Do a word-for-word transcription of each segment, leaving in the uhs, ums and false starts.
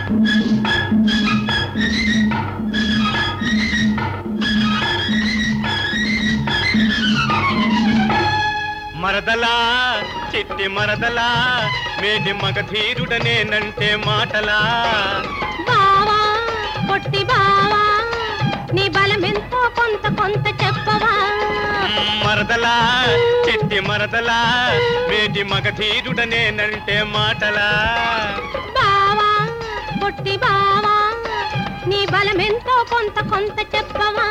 మరదలా చిట్టి మరదలా మేటి మగధీరుడనేనంటే మాటలా బావా పొట్టి బావా నీ బలమెంతో కొంత కొంత చెప్పవా మరదలా చిట్టి మరదలా మేటి మగధీరుడనేనంటే మాటలా బావా పొట్టి బావా నీ బలమెంతో కొంత కొంత చెప్పవా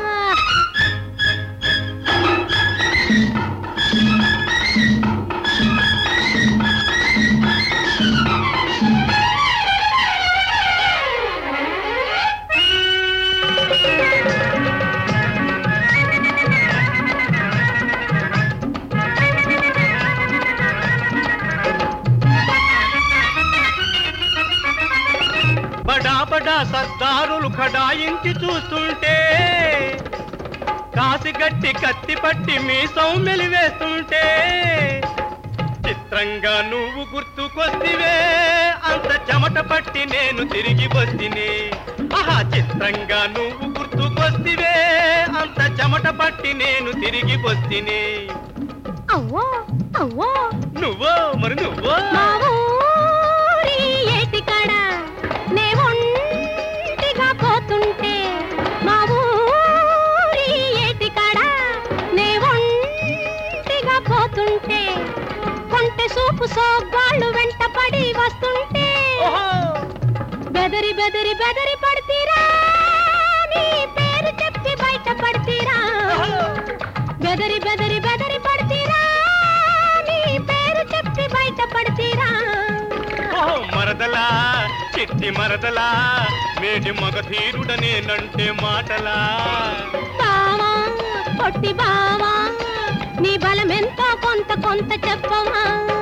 బడా బడా సర్దారులు ఖడాయించి చూస్తుంటే కాసిగట్టి కత్తి పట్టి మీసం మెలివేస్తుంటే చిత్రంగా నువ్వు గుర్తుకొస్తివే అంత చెమట పట్టి నేను తిరిగి వస్తిని ఆహా చిత్రంగా నువ్వు గుర్తుకొస్తివే అంత చెమట పట్టి నేను తిరిగి వస్తిని అవ్వో అవ్వో నువ్వో మరి నువ్వో మా ఊరి ఏటికాడ నే ఒంటిగా పోతుంటే మా ఊరి ఏటికాడ నే ఒంటిగా పోతుంటే కొంటె సూపు సోగ్గాళ్ళు వెంట పడి వస్తుంటే బెదరి బెదరి బెదరి పడతీరా నీ పేరు చెప్పి బయట పడతీరా బెదరి బెదరి బెదరి పడతీరా నీ పేరు చెప్పి బయట పడతీరా మరదలా చిట్టి మరదలా మేటి మగధీరుడనేనంటే మాటలా బావా పొట్టి బావా నీ బలమెంతో కొంత కొంత చెప్పవా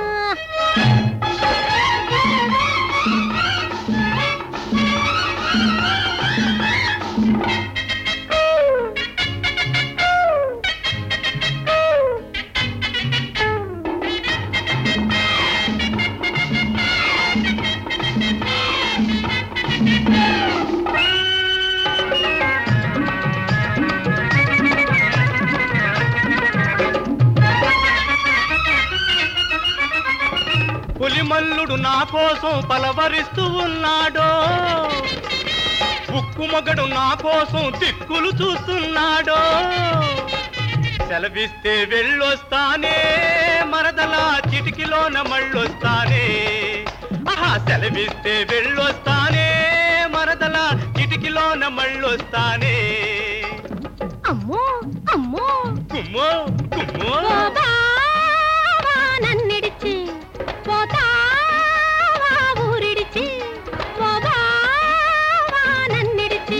పులిమల్లుడు నా కోసం పలవరిస్తూ ఉన్నాడో ఉక్కు మొగడు నా కోసం దిక్కులు చూస్తున్నాడో సెలవిస్తే వెళ్ళొస్తానే మరదలా చిటికిలోన మళ్ళొస్తానే ఆహా సెలవిస్తే వెళ్ళొస్తానే మరదలా చిటికిలోన మళ్ళొస్తానే అమ్మో అమ్మో కుమ్మో కుమ్మో బావా నన్నిడిచి పోతావా ఊరిడిచి ఓ బావా నన్నిడిచి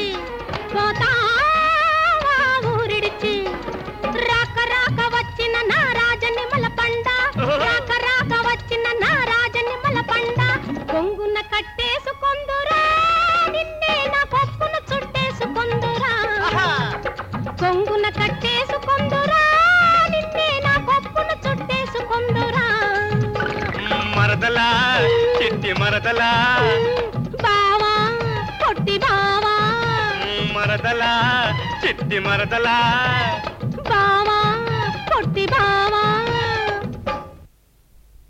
పోతావా ఊరిడిచి రాక రాక వచ్చిన నా రాజనిమల పండ రాక రాక వచ్చిన నా రాజనిమల పండ కొంగున కట్టేసుకొందురా నిన్నే నా పప్పున చుట్టేసుకొందురా కొంగున కట్టేసుకొందురా నిన్నే నా పప్పున చుట్టేసుకొందురా మరదలా చిట్టి మరదలా బావా పొట్టి బావా మరదలా చిట్టి మరదలా